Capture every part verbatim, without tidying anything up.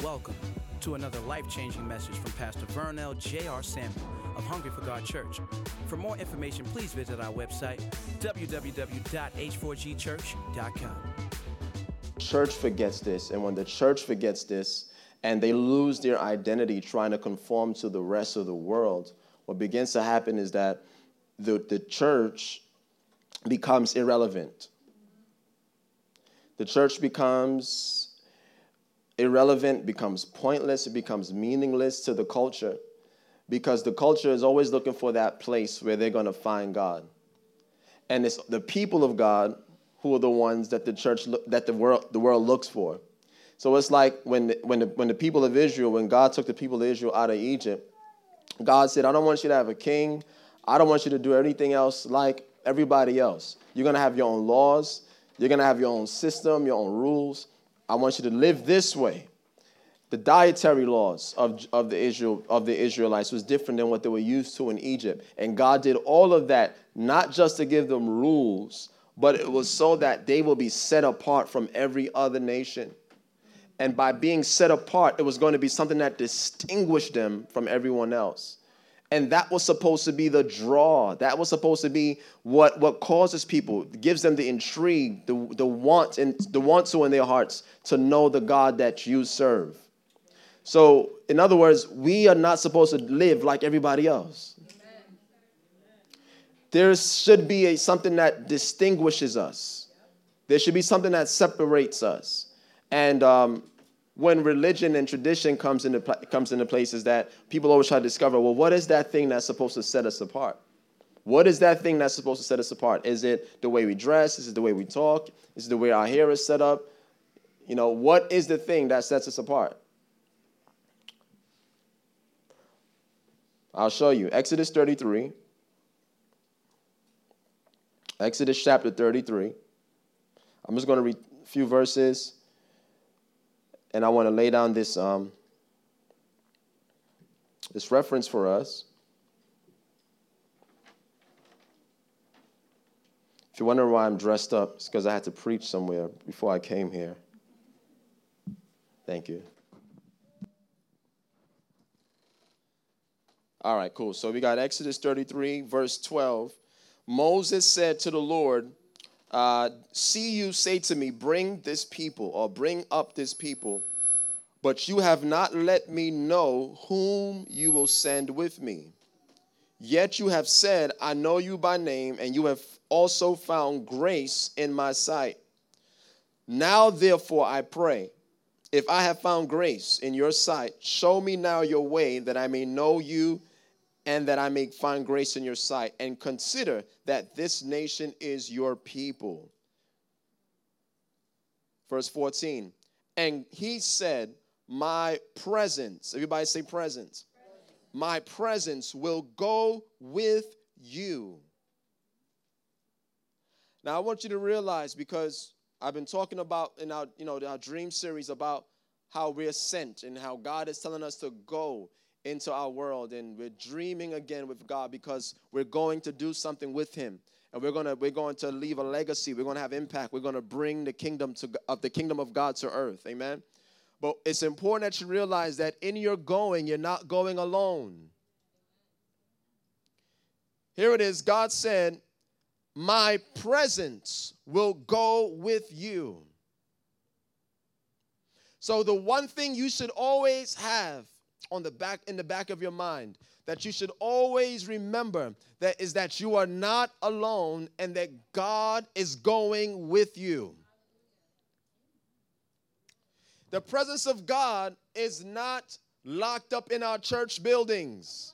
welcome to another life-changing message from Pastor Vernell J R. Samuel of Hungry for God Church. For more information, please visit our website, w w w dot h four g church dot com. Church forgets this, and when the church forgets this, and they lose their identity trying to conform to the rest of the world, what begins to happen is that the, the church becomes irrelevant. The church becomes irrelevant, becomes pointless, it becomes meaningless to the culture, because the culture is always looking for that place where they're going to find God. And it's the people of God who are the ones that the church, that the world, the world looks for. So it's like when the, when the, when the people of Israel, when God took the people of Israel out of Egypt, God said, I don't want you to have a king. I don't want you to do anything else like everybody else. You're going to have your own laws. You're going to have your own system, your own rules. I want you to live this way. The dietary laws of, of, the Israel, of the Israelites was different than what they were used to in Egypt. And God did all of that, not just to give them rules, but it was so that they will be set apart from every other nation. And by being set apart, it was going to be something that distinguished them from everyone else. And that was supposed to be the draw. That was supposed to be what, what causes people, gives them the intrigue, the, the want and the want to in their hearts to know the God that you serve. So, in other words, we are not supposed to live like everybody else. Amen. There should be a, something that distinguishes us. There should be something that separates us. And um, when religion and tradition comes into comes into places, that people always try to discover, well, what is that thing that's supposed to set us apart? What is that thing that's supposed to set us apart? Is it the way we dress? Is it the way we talk? Is it the way our hair is set up? You know, what is the thing that sets us apart? I'll show you. Exodus thirty-three. Exodus chapter thirty-three. I'm just going to read a few verses. And I want to lay down this, um, this reference for us. If you wonder why I'm dressed up, it's because I had to preach somewhere before I came here. Thank you. All right, cool. So we got Exodus thirty-three, verse twelve. Moses said to the Lord, Uh, see, you say to me, bring this people, or bring up this people, but you have not let me know whom you will send with me. Yet you have said, I know you by name, and you have also found grace in my sight. Now, therefore, I pray, if I have found grace in your sight, show me now your way, that I may know you, and that I may find grace in your sight, and consider that this nation is your people. Verse fourteen, and he said, my presence, everybody say presence. presence. My presence will go with you. Now, I want you to realize, because I've been talking about in our, you know, our dream series about how we're sent and how God is telling us to go into our world, and we're dreaming again with God because we're going to do something with him, and we're going to we're going to leave a legacy. We're going to have impact. We're going to bring the kingdom to of the kingdom of God to earth. Amen. But it's important that you realize that in your going, you're not going alone. Here it is. God said, my presence will go with you. So the one thing you should always have on the back, in the back of your mind, that you should always remember, that is that you are not alone, and that God is going with you. The presence of God is not locked up in our church buildings.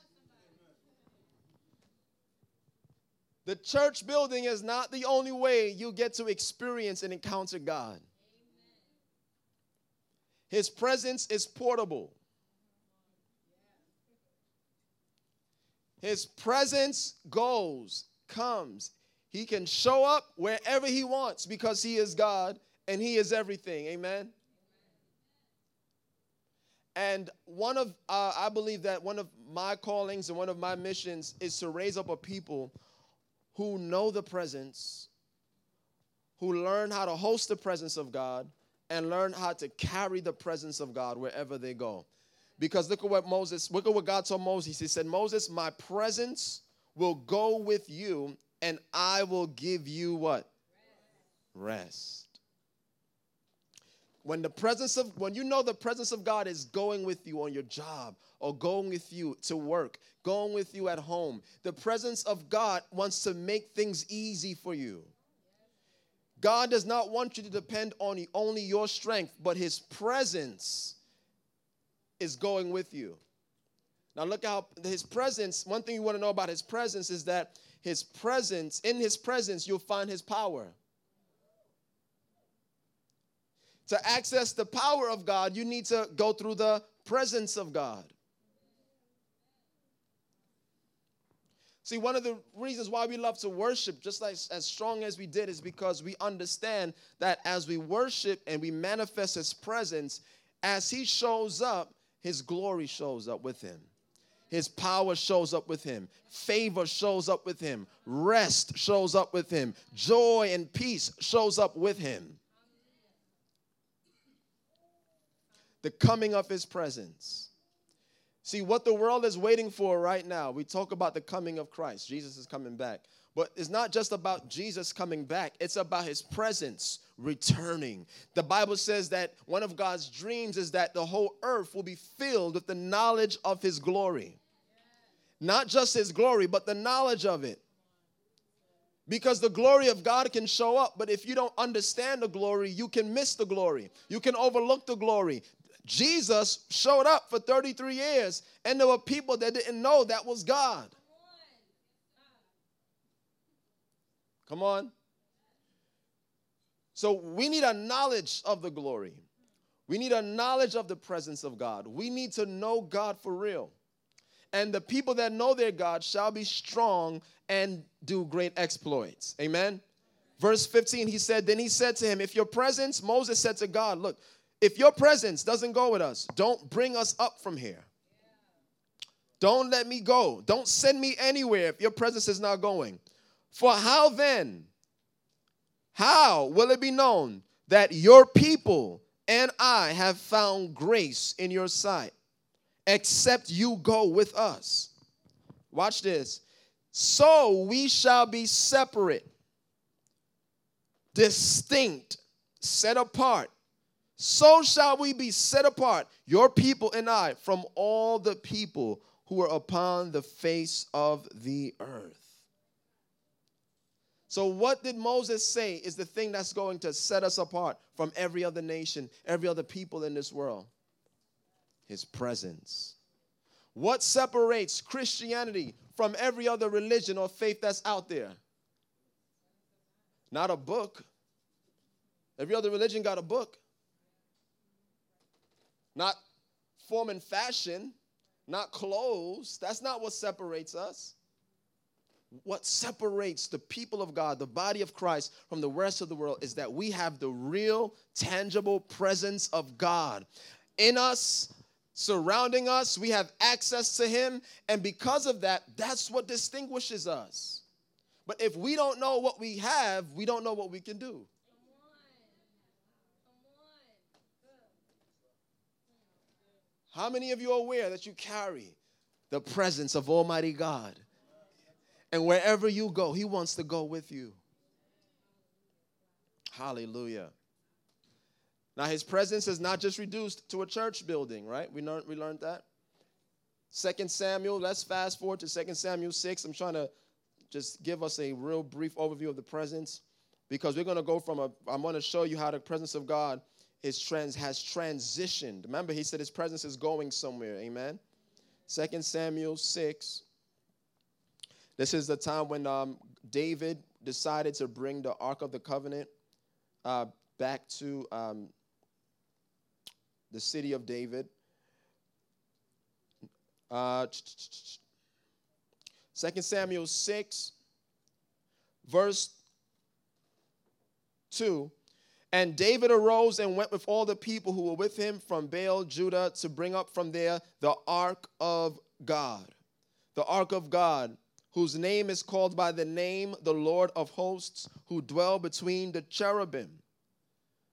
The church building is not the only way you get to experience and encounter God. His presence is portable. His presence goes, comes. He can show up wherever he wants because he is God and he is everything. Amen. And one of, uh, I believe that one of my callings and one of my missions is to raise up a people who know the presence, who learn how to host the presence of God, and learn how to carry the presence of God wherever they go. Because look at what Moses, look at what God told Moses. He said, Moses, my presence will go with you, and I will give you what? Rest. Rest. When the presence of, when you know the presence of God is going with you on your job, or going with you to work, going with you at home, the presence of God wants to make things easy for you. God does not want you to depend on only your strength, but his presence is going with you. Now look how his presence, one thing you want to know about his presence is that his presence, in his presence, you'll find his power. To access the power of God, you need to go through the presence of God. See, one of the reasons why we love to worship just like as strong as we did is because we understand that as we worship and we manifest his presence, as he shows up, his glory shows up with him. His power shows up with him. Favor shows up with him. Rest shows up with him. Joy and peace shows up with him. The coming of his presence. See, what the world is waiting for right now, we talk about the coming of Christ. Jesus is coming back. But it's not just about Jesus coming back. It's about his presence returning. The Bible says that one of God's dreams is that the whole earth will be filled with the knowledge of his glory. Not just his glory, but the knowledge of it. Because the glory of God can show up, but if you don't understand the glory, you can miss the glory. You can overlook the glory. Jesus showed up for thirty-three years, and there were people that didn't know that was God. Come on. So we need a knowledge of the glory. We need a knowledge of the presence of God. We need to know God for real. And the people that know their God shall be strong and do great exploits. Amen. Verse fifteen, he said, then he said to him, if your presence, Moses said to God, look, if your presence doesn't go with us, don't bring us up from here. Don't let me go. Don't send me anywhere if your presence is not going. For how then, how will it be known that your people and I have found grace in your sight, except you go with us? Watch this. So we shall be separate, distinct, set apart. So shall we be set apart, your people and I, from all the people who are upon the face of the earth. So what did Moses say is the thing that's going to set us apart from every other nation, every other people in this world? His presence. What separates Christianity from every other religion or faith that's out there? Not a book. Every other religion got a book. Not form and fashion, not clothes. That's not what separates us. What separates the people of God, the body of Christ, from the rest of the world is that we have the real, tangible presence of God in us, surrounding us. We have access to him, and because of that, that's what distinguishes us. But if we don't know what we have, we don't know what we can do. How many of you are aware that you carry the presence of Almighty God? And wherever you go, he wants to go with you. Hallelujah. Now, his presence is not just reduced to a church building, right? We learned, we learned that. Second Samuel, let's fast forward to Second Samuel six. I'm trying to just give us a real brief overview of the presence, because we're going to go from a, I'm going to show you how the presence of God is trans, has transitioned. Remember, he said his presence is going somewhere. Amen. Second Samuel six. This is the time when um, David decided to bring the Ark of the Covenant uh, back to um, the city of David. Uh, Second Samuel six, verse two. And David arose and went with all the people who were with him from Baal, Judah, to bring up from there the ark of God. The ark of God, whose name is called by the name, the Lord of hosts, who dwell between the cherubim.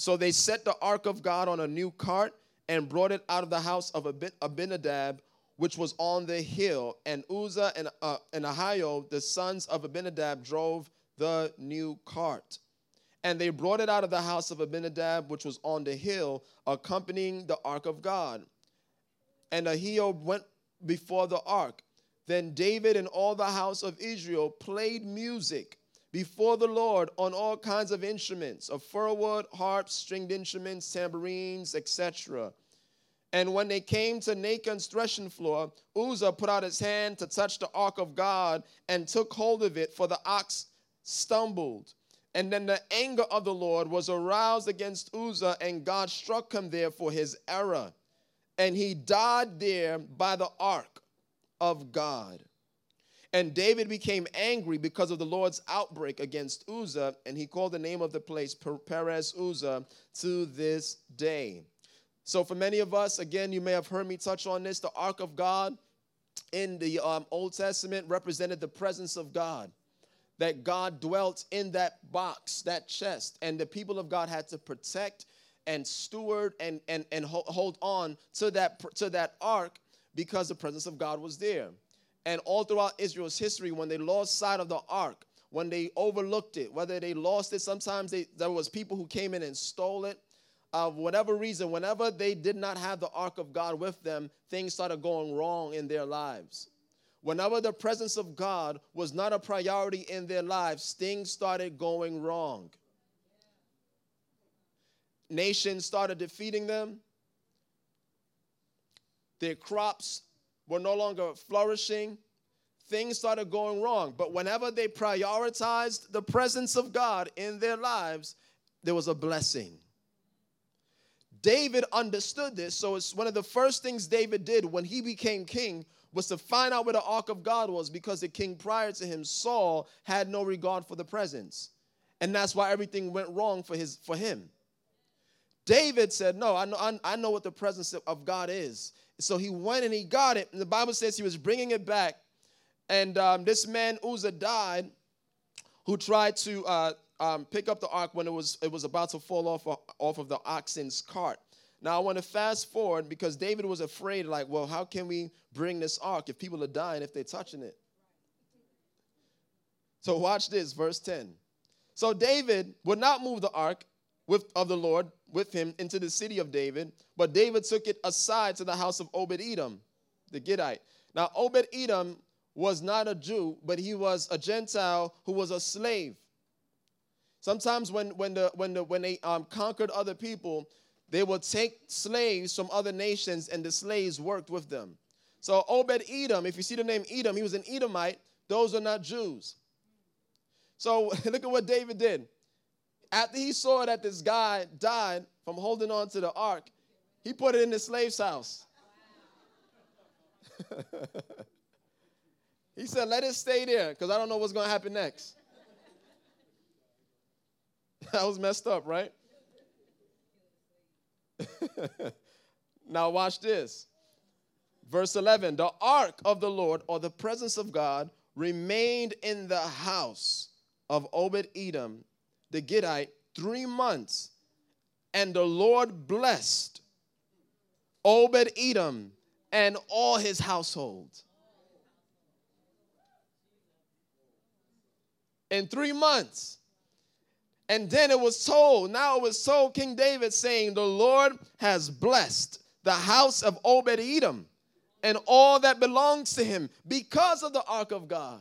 So they set the ark of God on a new cart and brought it out of the house of Abinadab, which was on the hill. And Uzzah and, uh, and Ahio, the sons of Abinadab, drove the new cart. And they brought it out of the house of Abinadab, which was on the hill, accompanying the ark of God. And Ahio went before the ark. Then David and all the house of Israel played music before the Lord on all kinds of instruments, of fir-wood, harps, stringed instruments, tambourines, et cetera. And when they came to Nachon's threshing floor, Uzzah put out his hand to touch the ark of God and took hold of it, for the ox stumbled. And then the anger of the Lord was aroused against Uzzah, and God struck him there for his error. And he died there by the ark of God. And David became angry because of the Lord's outbreak against Uzzah, and he called the name of the place Perez Uzzah to this day. So for many of us, again, you may have heard me touch on this, the ark of God in the um, Old Testament represented the presence of God, that God dwelt in that box, that chest, and the people of God had to protect and steward and, and, and hold on to that, to that ark because the presence of God was there. And all throughout Israel's history, when they lost sight of the ark, when they overlooked it, whether they lost it, sometimes they, there was people who came in and stole it. Uh, whatever reason, whenever they did not have the ark of God with them, things started going wrong in their lives. Whenever the presence of God was not a priority in their lives, things started going wrong. Nations started defeating them. Their crops were no longer flourishing. Things started going wrong. But whenever they prioritized the presence of God in their lives, there was a blessing. David understood this, so it's one of the first things David did when he became king was to find out where the ark of God was, because the king prior to him, Saul, had no regard for the presence. And that's why everything went wrong for his for him. David said, no, I know, I, I know what the presence of God is. So he went and he got it. And the Bible says he was bringing it back. And um, this man, Uzzah, died, who tried to uh, um, pick up the ark when it was it was about to fall off, off of the oxen's cart. Now, I want to fast forward because David was afraid, like, well, how can we bring this ark if people are dying if they're touching it? So watch this, verse ten. So David would not move the ark with, of the Lord with him into the city of David, but David took it aside to the house of Obed-Edom, the Gittite. Now, Obed-Edom was not a Jew, but he was a Gentile who was a slave. Sometimes when, when, the, when, the, when they um, conquered other people, they would take slaves from other nations, and the slaves worked with them. So Obed-Edom, if you see the name Edom, he was an Edomite. Those are not Jews. So look at what David did. After he saw that this guy died from holding on to the ark, he put it in the slave's house. He said, let it stay there because I don't know what's going to happen next. That was messed up, right? Now watch this. Verse eleven, the ark of the Lord, or the presence of God, remained in the house of Obed-Edom, the Gittite, three months. And the Lord blessed Obed-Edom and all his household. In three months. And then it was told, now it was told King David, saying, the Lord has blessed the house of Obed-Edom and all that belongs to him because of the ark of God.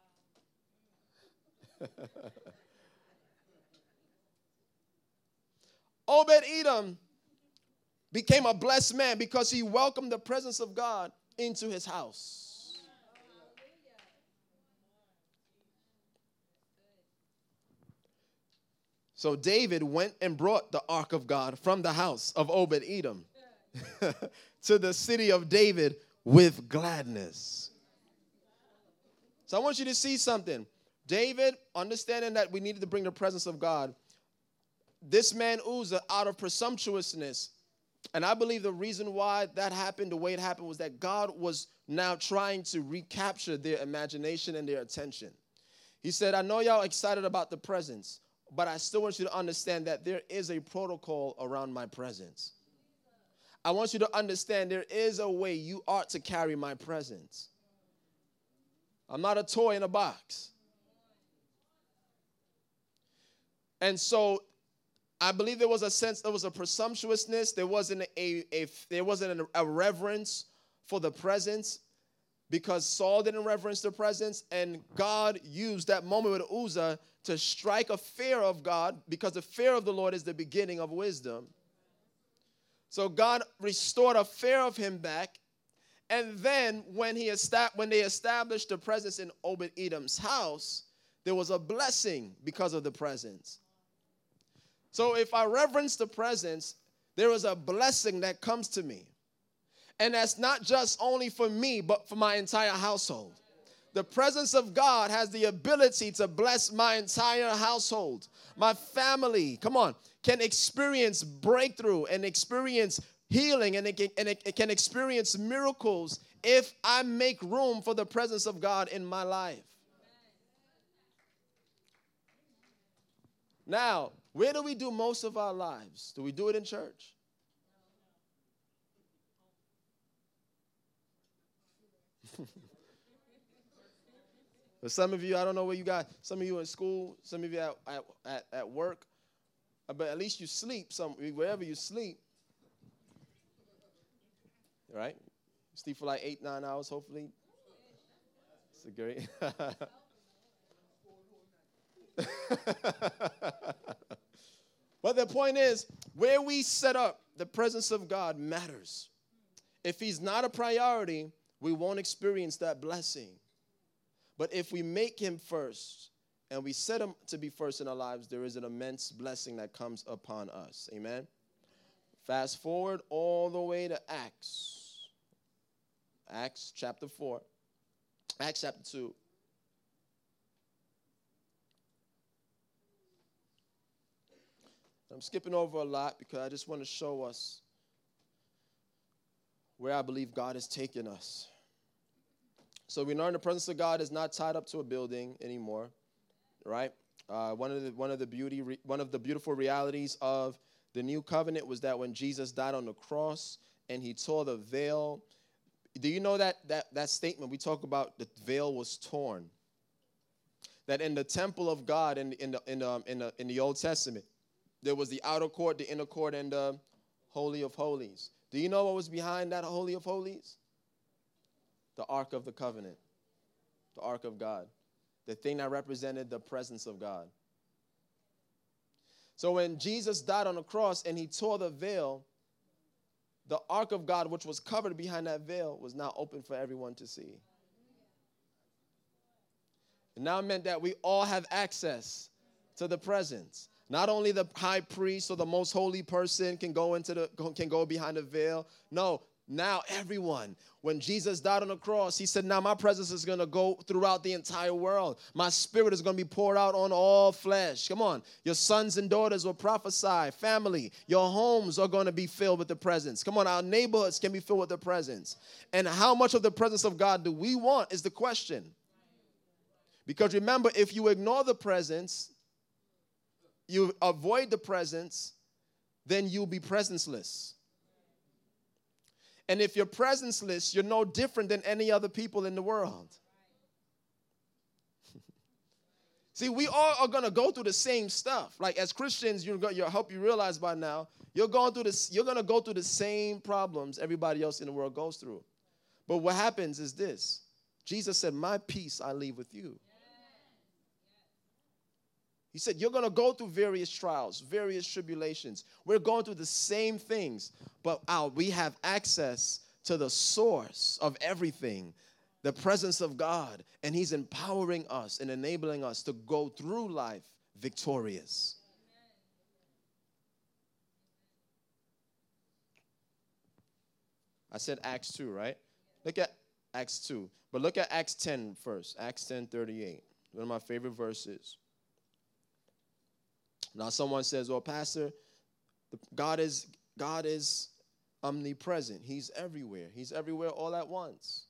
Obed-Edom became a blessed man because he welcomed the presence of God into his house. So David went and brought the ark of God from the house of Obed-Edom to the city of David with gladness. So I want you to see something. David, understanding that we needed to bring the presence of God, this man Uzzah, out of presumptuousness, and I believe the reason why that happened, the way it happened, was that God was now trying to recapture their imagination and their attention. He said, I know y'all excited about the presence. but I still want you to understand that there is a protocol around my presence. I want you to understand there is a way you ought to carry my presence. I'm not a toy in a box. And so I believe there was a sense, there was a presumptuousness, there wasn't a, a there wasn't a reverence for the presence, because Saul didn't reverence the presence, and God used that moment with Uzzah to strike a fear of God, because the fear of the Lord is the beginning of wisdom. So God restored a fear of him back, and then when he estab- when they established the presence in Obed-Edom's house, there was a blessing because of the presence. So if I reverence the presence, there is a blessing that comes to me. And that's not just only for me, but for my entire household. The presence of God has the ability to bless my entire household. My family, come on, can experience breakthrough and experience healing, and it can, and it, it can experience miracles if I make room for the presence of God in my life. Now, where do we do most of our lives? Do we do it in church? But some of you, I don't know where you got, some of you in school, some of you at, at, at, at work, but at least you sleep, some, wherever you sleep, right? Sleep for like eight, nine hours, hopefully. It's a great. But the point is, where we set up, the presence of God matters. If he's not a priority, we won't experience that blessing. But if we make him first and we set him to be first in our lives, there is an immense blessing that comes upon us. Amen? Fast forward all the way to Acts. Acts chapter four. Acts chapter two. I'm skipping over a lot because I just want to show us where I believe God is taking us. So we learn the presence of God is not tied up to a building anymore, right? Uh, one of the one of the beauty re, one of the beautiful realities of the new covenant was that when Jesus died on the cross and he tore the veil. Do you know that that that statement we talk about, the veil was torn? That in the temple of God in in the in the in the, in the Old Testament, there was the outer court, the inner court, and the Holy of Holies. Do you know what was behind that Holy of Holies? The Ark of the Covenant, the Ark of God, the thing that represented the presence of God. So when Jesus died on the cross and he tore the veil, the Ark of God, which was covered behind that veil, was now open for everyone to see. It now meant that we all have access to the presence. Not only the high priest or the most holy person can go into the can go behind the veil. No, now everyone. When Jesus died on the cross, he said, now my presence is going to go throughout the entire world. My spirit is going to be poured out on all flesh. Come on. Your sons and daughters will prophesy. Family, your homes are going to be filled with the presence. Come on, our neighborhoods can be filled with the presence. And how much of the presence of God do we want is the question. Because remember, if you ignore the presence, you avoid the presence, then you'll be presenceless. And if you're presenceless, you're no different than any other people in the world. See, we all are going to go through the same stuff. Like as Christians, you're going to help you realize by now, you're going through this, you're going to go through the same problems everybody else in the world goes through. But what happens is this. Jesus said, my peace I leave with you. He said, you're going to go through various trials, various tribulations. We're going through the same things, but our, we have access to the source of everything, the presence of God, and he's empowering us and enabling us to go through life victorious. I said Acts two, right? Look at Acts two, but look at Acts ten first, Acts ten thirty-eight, one of my favorite verses. Now someone says, well, Pastor, God is God is omnipresent. He's everywhere. He's everywhere all at once.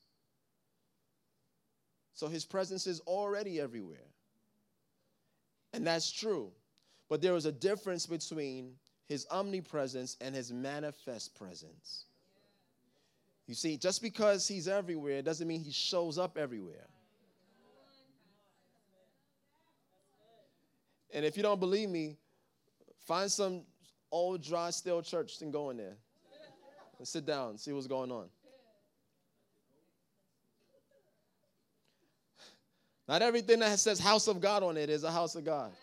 So his presence is already everywhere. And that's true. But there is a difference between his omnipresence and his manifest presence. You see, just because he's everywhere doesn't mean he shows up everywhere. And if you don't believe me, find some old, dry, stale church and go in there. And sit down and see what's going on. Not everything that says house of God on it is a house of God.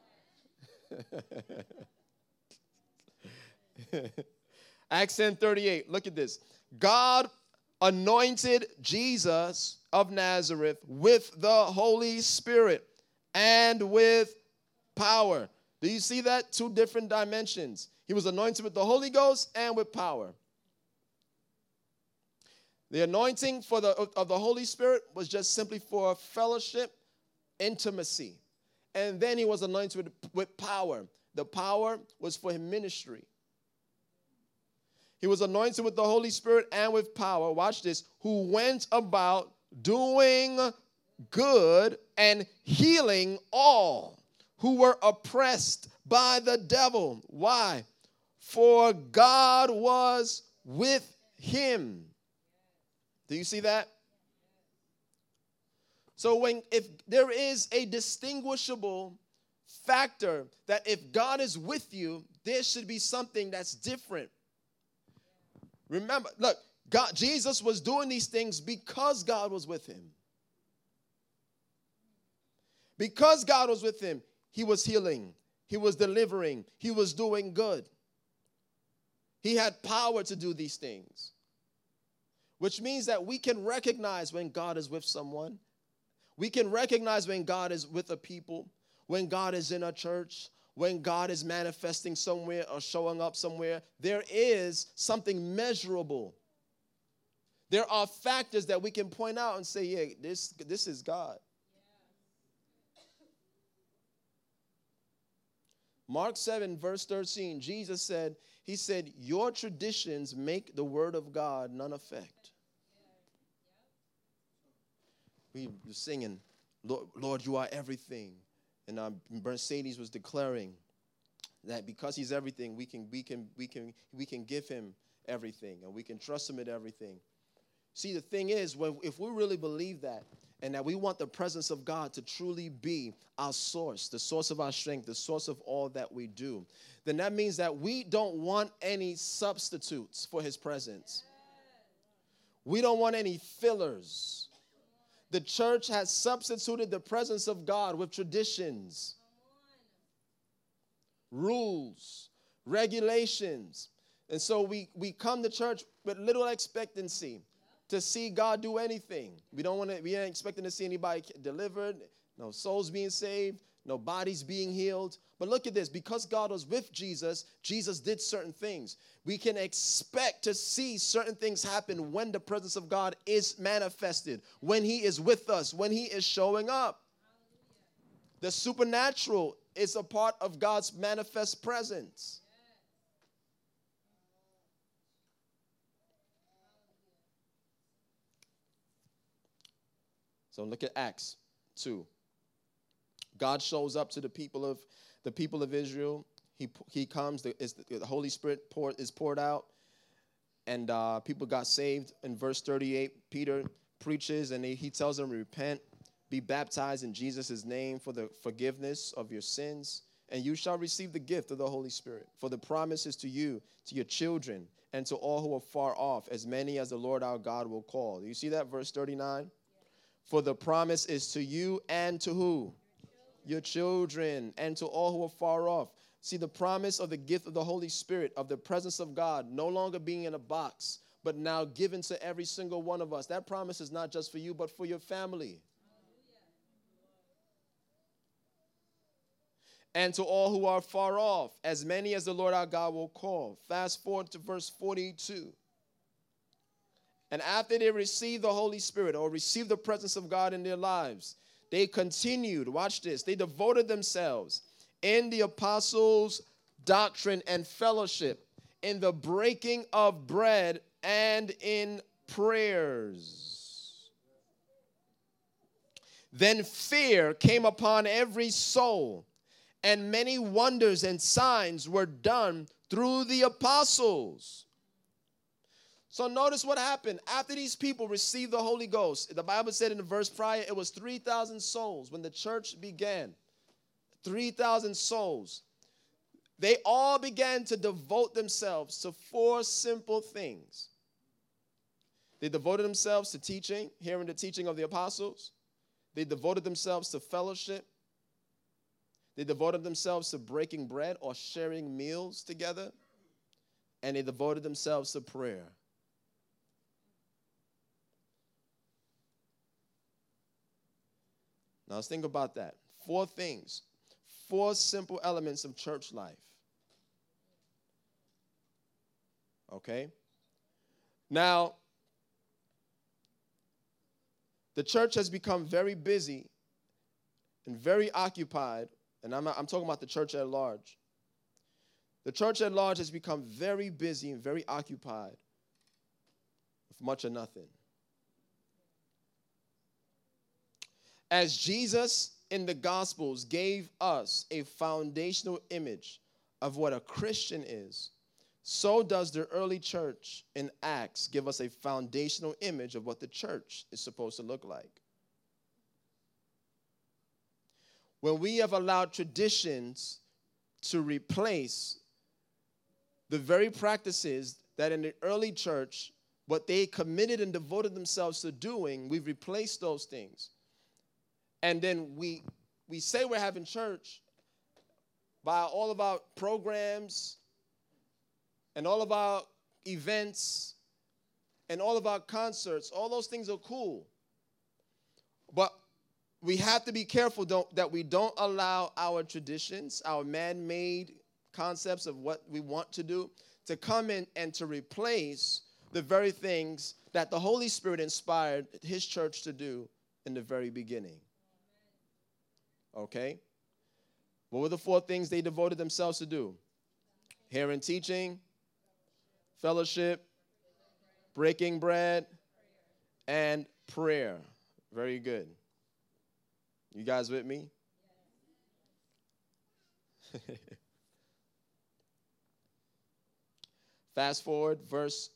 Acts ten thirty-eight, look at this. God anointed Jesus of Nazareth with the Holy Spirit and with power. Do you see that? Two different dimensions. He was anointed with the Holy Ghost and with power. The anointing for the, of the Holy Spirit was just simply for fellowship, intimacy. And then he was anointed with, with power. The power was for his ministry. He was anointed with the Holy Spirit and with power. Watch this. Who went about doing good and healing all who were oppressed by the devil. Why? For God was with him. Do you see that? So when if there is a distinguishable factor that if God is with you, there should be something that's different. Remember, look, God, Jesus was doing these things because God was with him. Because God was with him, he was healing, he was delivering, he was doing good. He had power to do these things. Which means that we can recognize when God is with someone. We can recognize when God is with a people, when God is in a church, when God is manifesting somewhere or showing up somewhere. There is something measurable. There are factors that we can point out and say, yeah, this, this is God. Mark seven, verse thirteen, Jesus said, he said, your traditions make the word of God none effect. We were singing, Lord, Lord, you are everything. And um, Mercedes was declaring that because he's everything, we can, we can, we can, we can give him everything and we can trust him at everything. See, the thing is, when, if we really believe that and that we want the presence of God to truly be our source, the source of our strength, the source of all that we do, then that means that we don't want any substitutes for his presence. We don't want any fillers. The church has substituted the presence of God with traditions, rules, regulations. And so we, we come to church with little expectancy to see God do anything. We don't want to, we ain't expecting to see anybody delivered, no souls being saved, no bodies being healed. But look at this, because God was with Jesus, Jesus did certain things. We can expect to see certain things happen when the presence of God is manifested, when he is with us, when he is showing up. The supernatural is a part of God's manifest presence. So look at Acts two. God shows up to the people of the people of Israel. He he comes. The, the Holy Spirit pour, is poured out, and uh, people got saved. In verse thirty-eight, Peter preaches, and he, he tells them, repent, be baptized in Jesus' name for the forgiveness of your sins, and you shall receive the gift of the Holy Spirit. For the promise is to you, to your children, and to all who are far off, as many as the Lord our God will call. Do you see that, verse thirty-nine? For the promise is to you and to who? Your children, and to all who are far off. See, the promise of the gift of the Holy Spirit, of the presence of God, no longer being in a box, but now given to every single one of us. That promise is not just for you, but for your family. And to all who are far off, as many as the Lord our God will call. Fast forward to verse forty-two. And after they received the Holy Spirit, or received the presence of God in their lives, they continued, watch this, they devoted themselves in the apostles' doctrine and fellowship, in the breaking of bread, and in prayers. Then fear came upon every soul, and many wonders and signs were done through the apostles. So notice what happened. After these people received the Holy Ghost, the Bible said in the verse prior, it was three thousand souls when the church began. three thousand souls. They all began to devote themselves to four simple things. They devoted themselves to teaching, hearing the teaching of the apostles. They devoted themselves to fellowship. They devoted themselves to breaking bread or sharing meals together. And they devoted themselves to prayer. Now let's think about that. Four things. Four simple elements of church life. Okay? Now, the church has become very busy and very occupied, and I'm, not, I'm talking about the church at large. The church at large has become very busy and very occupied with much or nothing. As Jesus in the Gospels gave us a foundational image of what a Christian is, so does the early church in Acts give us a foundational image of what the church is supposed to look like. When we have allowed traditions to replace the very practices that in the early church, what they committed and devoted themselves to doing, we've replaced those things. And then we we say we're having church by all of our programs and all of our events and all of our concerts. All those things are cool. But we have to be careful don't, that we don't allow our traditions, our man-made concepts of what we want to do, to come in and to replace the very things that the Holy Spirit inspired his church to do in the very beginning. Okay? What were the four things they devoted themselves to do? Hearing teaching, fellowship, breaking bread, and prayer. Very good. You guys with me? Fast forward, verse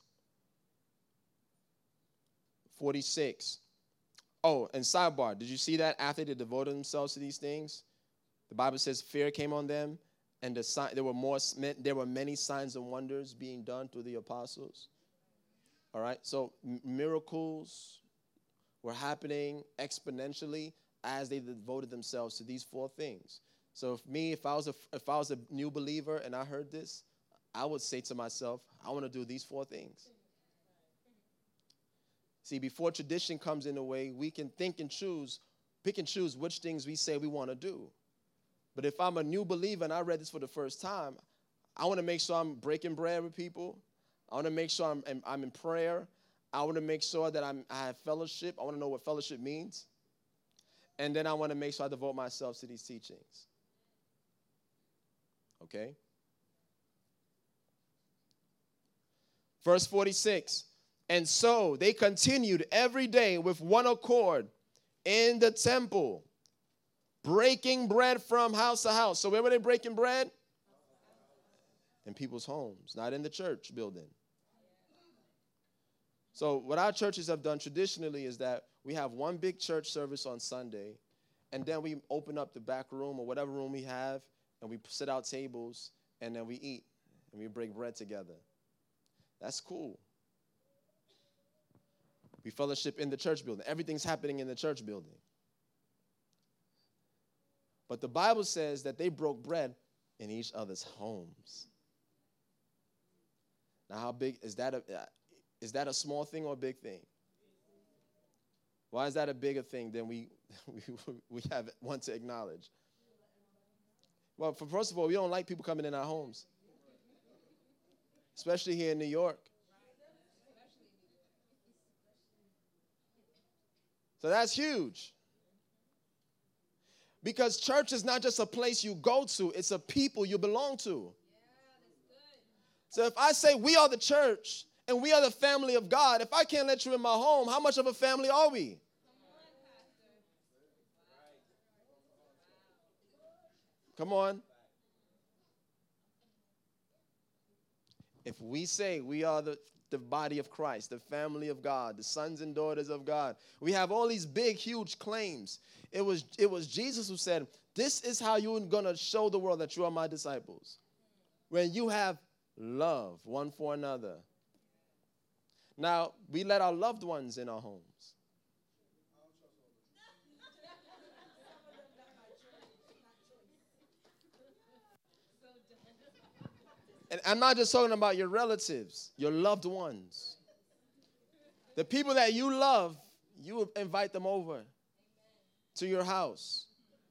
forty-six. Oh, and sidebar, did you see that after they devoted themselves to these things? The Bible says fear came on them, and the sign, there were more. There were many signs and wonders being done through the apostles. All right, so m- miracles were happening exponentially as they devoted themselves to these four things. So, if me, if I was a, if I was a new believer and I heard this, I would say to myself, I want to do these four things. See, before tradition comes in the way, we can think and choose, pick and choose which things we say we want to do. But if I'm a new believer and I read this for the first time, I want to make sure I'm breaking bread with people. I want to make sure I'm, I'm in prayer. I want to make sure that I'm, I have fellowship. I want to know what fellowship means. And then I want to make sure I devote myself to these teachings. Okay? Verse forty-six. And so they continued every day with one accord in the temple, breaking bread from house to house. So where were they breaking bread? In people's homes, not in the church building. So what our churches have done traditionally is that we have one big church service on Sunday, and then we open up the back room or whatever room we have, and we sit out tables, and then we eat, and we break bread together. That's cool. We fellowship in the church building. Everything's happening in the church building. But the Bible says that they broke bread in each other's homes. Now, how big is that? A, is that a small thing or a big thing? Why is that a bigger thing than we we, we have one to acknowledge? Well, for, first of all, we don't like people coming in our homes, especially here in New York. So that's huge. Because church is not just a place you go to, it's a people you belong to. So if I say we are the church and we are the family of God, if I can't let you in my home, how much of a family are we? Come on. If we say we are the, the body of Christ, the family of God, the sons and daughters of God, we have all these big, huge claims. It was, it was Jesus who said, this is how you're going to show the world that you are my disciples. When you have love one for another. Now, we let our loved ones in our homes. And I'm not just talking about your relatives, your loved ones. The people that you love, you invite them over to your house.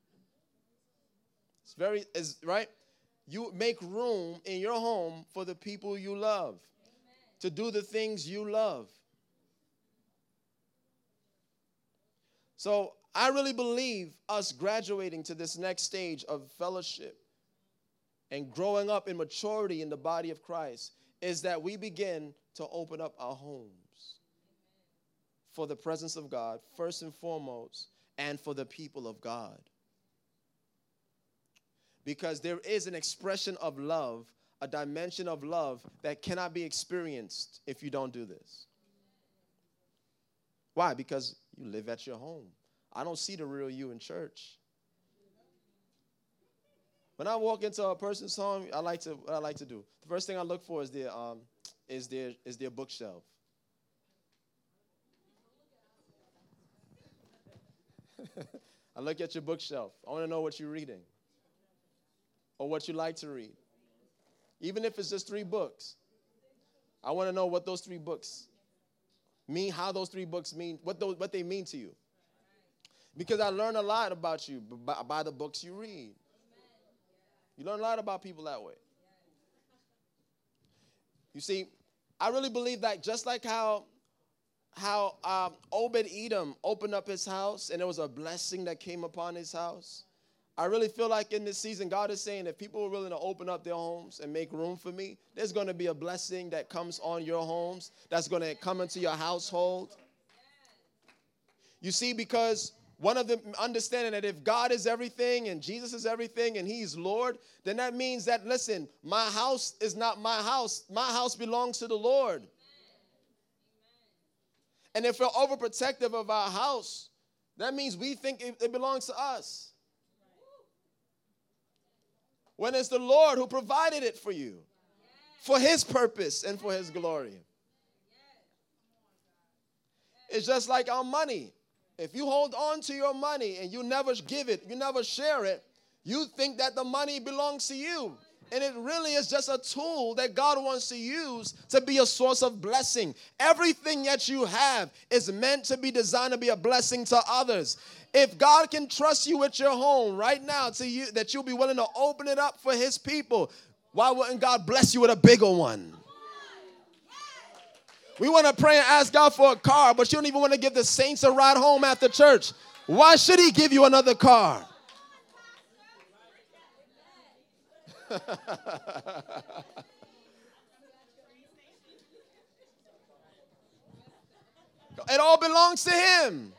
It's very, it's, right? You make room in your home for the people you love, to do the things you love. So I really believe us graduating to this next stage of fellowship and growing up in maturity in the body of Christ is that we begin to open up our homes for the presence of God, first and foremost, and for the people of God. Because there is an expression of love, a dimension of love that cannot be experienced if you don't do this. Why? Because you live at your home. I don't see the real you in church. When I walk into a person's home, I like to what I like to do. The first thing I look for is their um is their is their bookshelf. I look at your bookshelf. I want to know what you're reading or what you like to read. Even if it's just three books, I want to know what those three books mean, how those three books mean, what those what they mean to you. Because I learn a lot about you by, by the books you read. You learn a lot about people that way. You see, I really believe that just like how, how um, Obed-Edom opened up his house and there was a blessing that came upon his house, I really feel like in this season, God is saying if people are willing to open up their homes and make room for me, there's going to be a blessing that comes on your homes, that's going to come into your household. You see, because one of the understanding that if God is everything and Jesus is everything and he's Lord, then that means that, listen, my house is not my house. My house belongs to the Lord. Amen. And if we're overprotective of our house, that means we think it, it belongs to us. When it's the Lord who provided it for you, for his purpose and for his glory. It's just like our money. If you hold on to your money and you never give it, you never share it, you think that the money belongs to you. And it really is just a tool that God wants to use to be a source of blessing. Everything that you have is meant to be designed to be a blessing to others. If God can trust you with your home right now to you, that you'll be willing to open it up for his people, why wouldn't God bless you with a bigger one? We want to pray and ask God for a car, but you don't even want to give the saints a ride home after church. Why should he give you another car? It all belongs to him.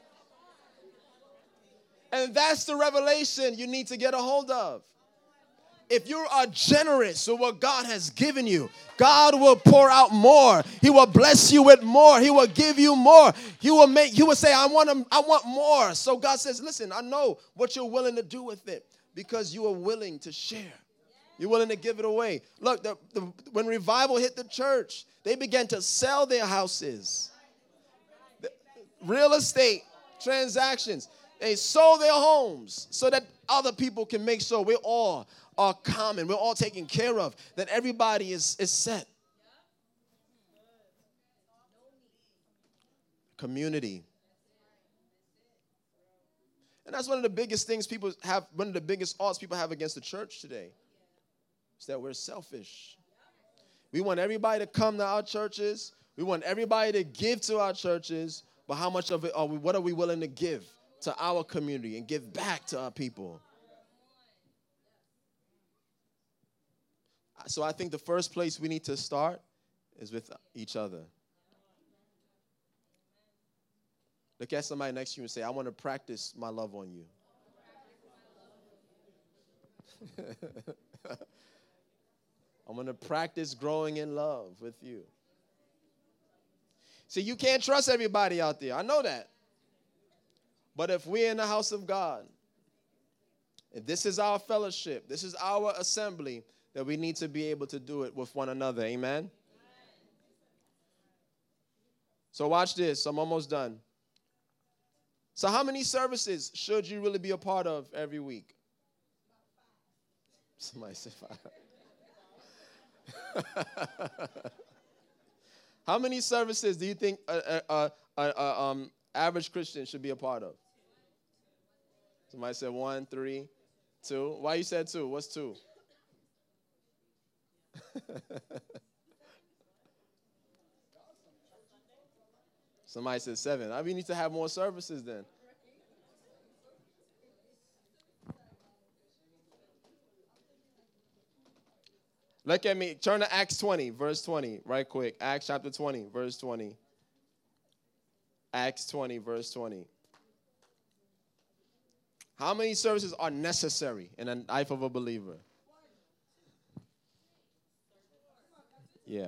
And that's the revelation you need to get a hold of. If you are generous with what God has given you, God will pour out more. He will bless you with more. He will give you more. He will make. He will say, "I want to, I want more." So God says, "Listen, I know what you're willing to do with it because you are willing to share. You're willing to give it away." Look, the, the, when revival hit the church, they began to sell their houses, the, real estate transactions. They sold their homes so that other people can make sure we're all are common, we're all taken care of, that everybody is, is set. Community. And that's one of the biggest things people have, one of the biggest odds people have against the church today, is that we're selfish. We want everybody to come to our churches. We want everybody to give to our churches, but how much of it are we, what are we willing to give to our community and give back to our people? So I think the first place we need to start is with each other. Look at somebody next to you and say, "I want to practice my love on you." I'm going to practice growing in love with you. See, you can't trust everybody out there. I know that. But if we're in the house of God, if this is our fellowship, this is our assembly, that we need to be able to do it with one another. Amen? So watch this. I'm almost done. So how many services should you really be a part of every week? Somebody said five. How many services do you think a, a, a, a um, average Christian should be a part of? Somebody said one, three, two. Why you said two? What's two? Somebody said seven. I mean, we need to have more services then. Look at me. Turn to Acts twenty, verse twenty, right quick. Acts chapter twenty, verse twenty. Acts twenty, verse twenty. How many services are necessary in the life of a believer? Yeah.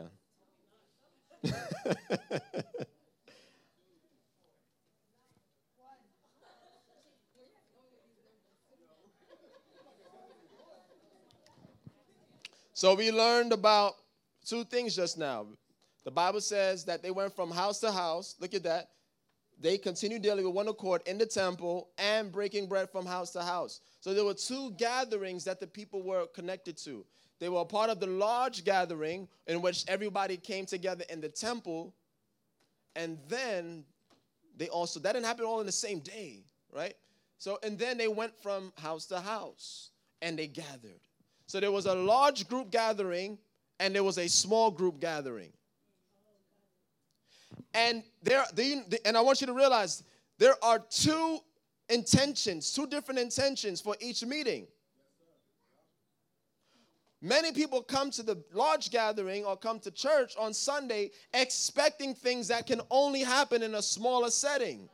So we learned about two things just now. The Bible says that they went from house to house. Look at that. They continued daily with one accord in the temple and breaking bread from house to house. So there were two gatherings that the people were connected to. They were a part of the large gathering in which everybody came together in the temple. And then they also, that didn't happen all in the same day, right? So, and then they went from house to house and they gathered. So there was a large group gathering and there was a small group gathering. And there, and I want you to realize there are two intentions, two different intentions for each meeting. Many people come to the large gathering or come to church on Sunday expecting things that can only happen in a smaller setting.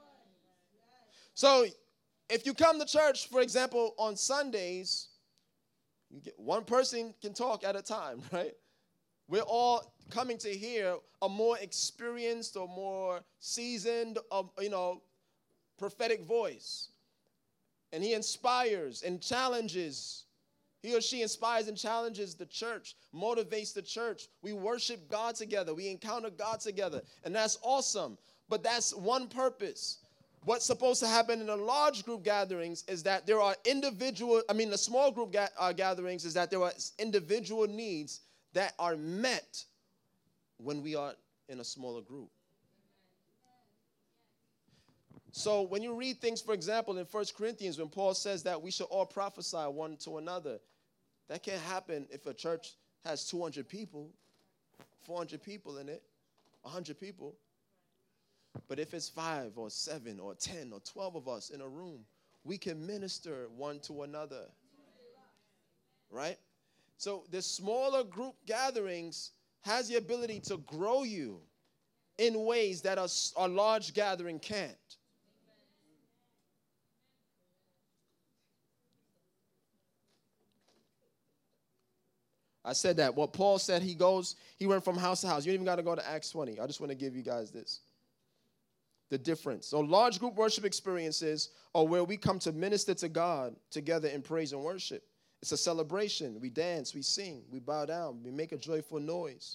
So if you come to church, for example, on Sundays, you get, one person can talk at a time, right? We're all coming to hear a more experienced or more seasoned, um, you know, prophetic voice. And he inspires and challenges. He or she inspires and challenges the church, motivates the church. We worship God together. We encounter God together. And that's awesome. But that's one purpose. What's supposed to happen in the large group gatherings is that there are individual, I mean, the small group ga- uh, gatherings is that there are individual needs that are met when we are in a smaller group. So when you read things, for example, in First Corinthians, when Paul says that we should all prophesy one to another, that can't happen if a church has two hundred people, four hundred people in it, one hundred people. But if it's five or seven or ten or twelve of us in a room, we can minister one to another. Right? So the smaller group gatherings has the ability to grow you in ways that a, a large gathering can't. I said that. What Paul said, he goes, he went from house to house. You don't even got to go to Acts twenty. I just want to give you guys this. The difference. So large group worship experiences are where we come to minister to God together in praise and worship. It's a celebration. We dance, we sing, we bow down, we make a joyful noise.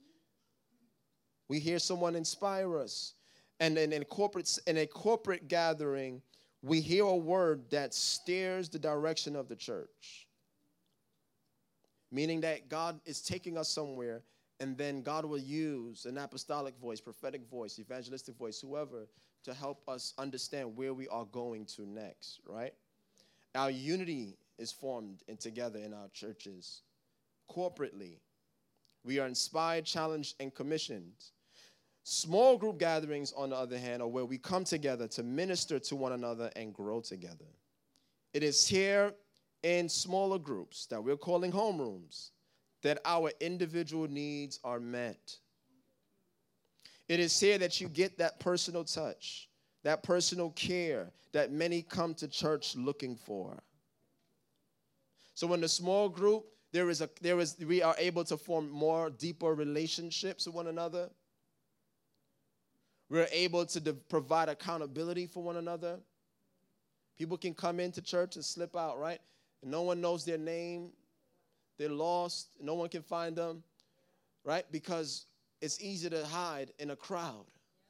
We hear someone inspire us. And in, in, corporate, in a corporate gathering, we hear a word that steers the direction of the church. Meaning that God is taking us somewhere, and then God will use an apostolic voice, prophetic voice, evangelistic voice, whoever, to help us understand where we are going to next, right? Our unity is formed and together in our churches. Corporately, we are inspired, challenged, and commissioned. Small group gatherings, on the other hand, are where we come together to minister to one another and grow together. It is here in smaller groups that we're calling homerooms that our individual needs are met. It is here that you get that personal touch, that personal care that many come to church looking for. So in the small group, there is a there is we are able to form more deeper relationships with one another. We're able to de- provide accountability for one another. People can come into church and slip out, right? And no one knows their name. They're lost. No one can find them, right? Because it's easy to hide in a crowd.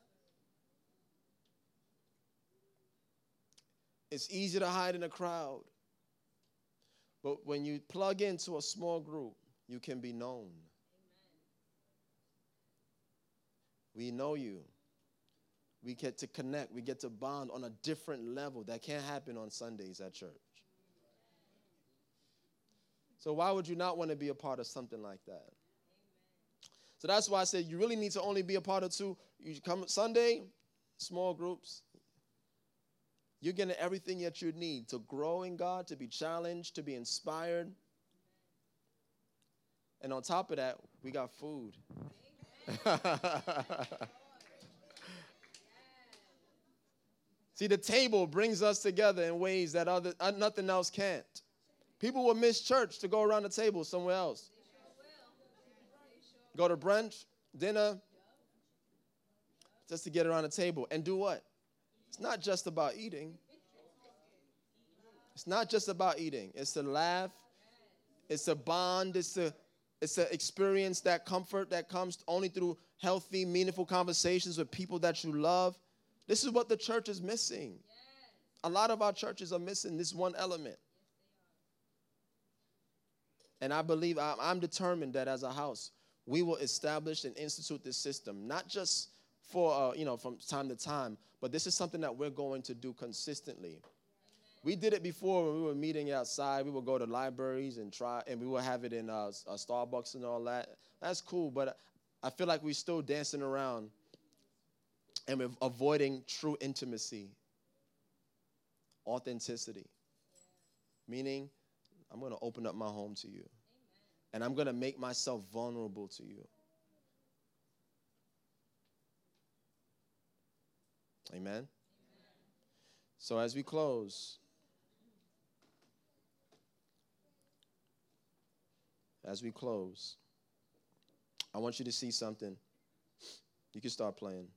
It's easy to hide in a crowd. But when you plug into a small group, you can be known. We know you. We get to connect. We get to bond on a different level that can't happen on Sundays at church. So why would you not want to be a part of something like that? So that's why I said you really need to only be a part of two. You come Sunday, small groups. You're getting everything that you need to grow in God, to be challenged, to be inspired. And on top of that, we got food. See, the table brings us together in ways that other, uh, nothing else can't. People will miss church to go around the table somewhere else. Go to brunch, dinner, just to get around the table. And do what? It's not just about eating. It's not just about eating. It's to laugh. It's to bond. It's to, it's to experience that comfort that comes only through healthy, meaningful conversations with people that you love. This is what the church is missing. A lot of our churches are missing this one element. And I believe, I'm determined that as a house, we will establish and institute this system, not just for, uh, you know, from time to time, but this is something that we're going to do consistently. We did it before when we were meeting outside. We would go to libraries and try, and we would have it in uh, uh, Starbucks and all that. That's cool, but I feel like we're still dancing around and we're avoiding true intimacy, authenticity. Meaning, I'm going to open up my home to you. Amen. And I'm going to make myself vulnerable to you. Amen? Amen? So as we close, as we close, I want you to see something. You can start playing.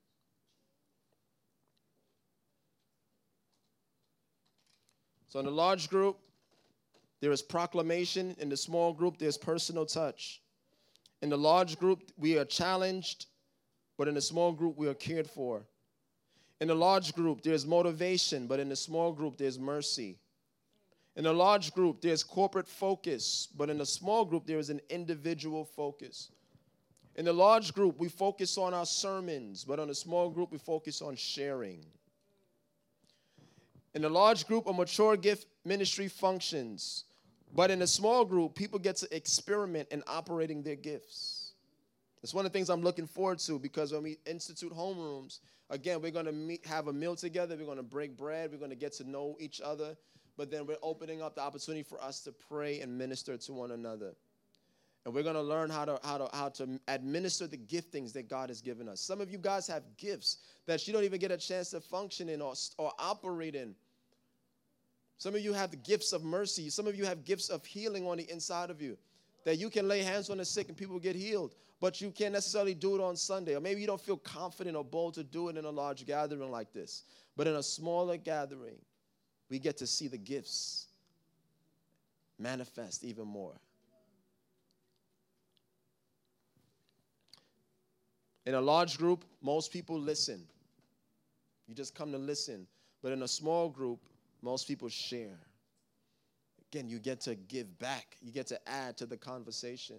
So in the large group, there is proclamation. In the small group, there's personal touch. In the large group, we are challenged, but in the small group, we are cared for. In the large group, there's motivation, but in the small group, there's mercy. In the large group, there's corporate focus, but in the small group, there is an individual focus. In the large group, we focus on our sermons, but on the small group, we focus on sharing. In the large group, a mature gift ministry functions. But in a small group, people get to experiment in operating their gifts. It's one of the things I'm looking forward to, because when we institute homerooms, again, we're going to meet, have a meal together. We're going to break bread. We're going to get to know each other. But then we're opening up the opportunity for us to pray and minister to one another. And we're going to learn how to, how to, how to administer the giftings that God has given us. Some of you guys have gifts that you don't even get a chance to function in or, or operate in. Some of you have the gifts of mercy. Some of you have gifts of healing on the inside of you, that you can lay hands on the sick and people get healed, but you can't necessarily do it on Sunday. Or maybe you don't feel confident or bold to do it in a large gathering like this. But in a smaller gathering, we get to see the gifts manifest even more. In a large group, most people listen. You just come to listen. But in a small group, most people share. Again, you get to give back. You get to add to the conversation.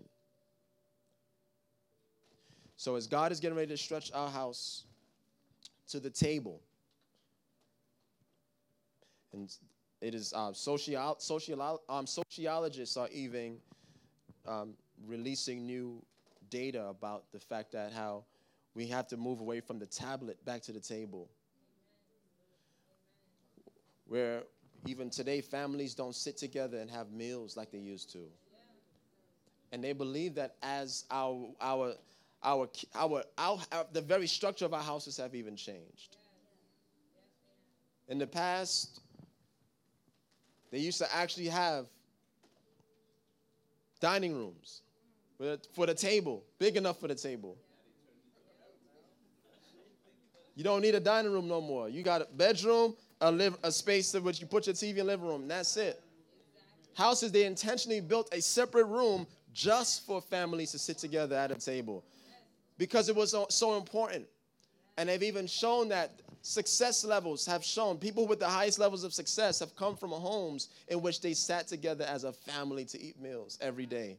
So as God is getting ready to stretch our house to the table, and it is uh, social, social, um, sociologists are even um, releasing new data about the fact that how we have to move away from the tablet back to the table. Where even today, families don't sit together and have meals like they used to. And they believe that as our, our, our, our, our, our the very structure of our houses have even changed. In the past, they used to actually have Dining rooms for the table, big enough for the table. You don't need a dining room no more. You got a bedroom, a, live, a space in which you put your T V and living room, and that's it. Houses, they intentionally built a separate room just for families to sit together at a table because it was so, so important. And they've even shown that success levels have shown, people with the highest levels of success have come from homes in which they sat together as a family to eat meals every day.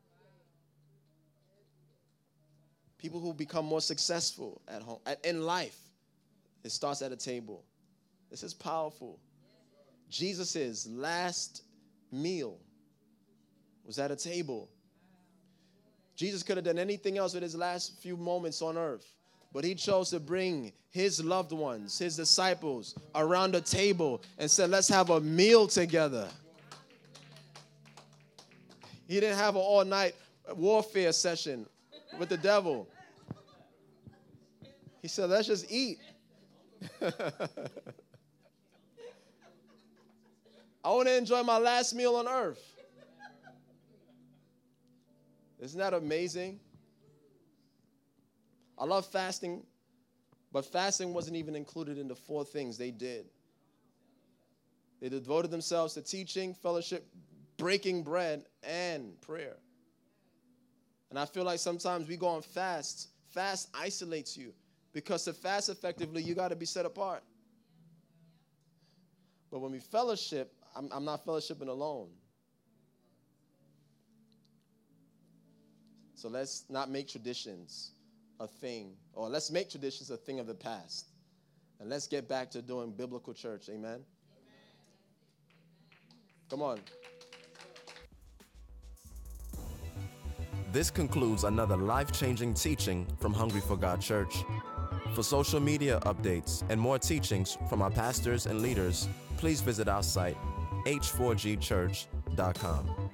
People who become more successful at home, at, in life, it starts at a table. This is powerful. Jesus' last meal was at a table. Jesus could have done anything else with his last few moments on earth, but he chose to bring his loved ones, his disciples, around a table and said, let's have a meal together. He didn't have an all-night warfare session with the devil. He said, let's just eat. I want to enjoy my last meal on earth. Isn't that amazing? I love fasting, but fasting wasn't even included in the four things they did. They devoted themselves to teaching, fellowship, breaking bread, and prayer. And I feel like sometimes we go on fast. Fast isolates you because to fast effectively, you got to be set apart. But when we fellowship, I'm, I'm not fellowshipping alone. So let's not make traditions a thing, or let's make traditions a thing of the past. And let's get back to doing biblical church. Amen? Amen. Come on. This concludes another life-changing teaching from Hungry for God Church. For social media updates and more teachings from our pastors and leaders, please visit our site, h four g church dot com.